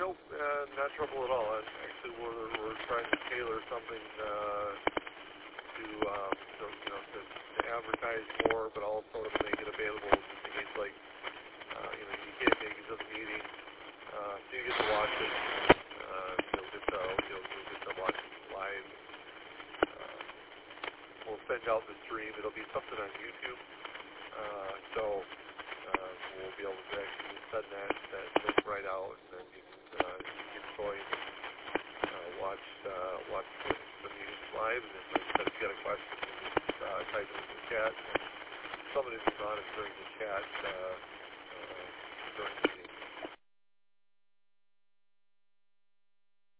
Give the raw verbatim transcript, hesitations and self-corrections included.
nope, uh, not trouble at all. And actually, we're we're trying to tailor something uh, to, um, to you know to, to advertise more, but also to make it available just in case, like uh, you know, you can't make it to the meeting, uh, so you get to watch it. Uh, you'll get to you'll, you'll get to watch it live. Uh, we'll send out the stream. It'll be something on YouTube, uh, so uh, we'll be able to actually send that that link right out, and then you can uh, you can join, uh, watch uh, watch the, the meetings live, and then like I said, if you got a question, you just uh, type it in the chat, and somebody will be monitoring the chat uh, uh, during the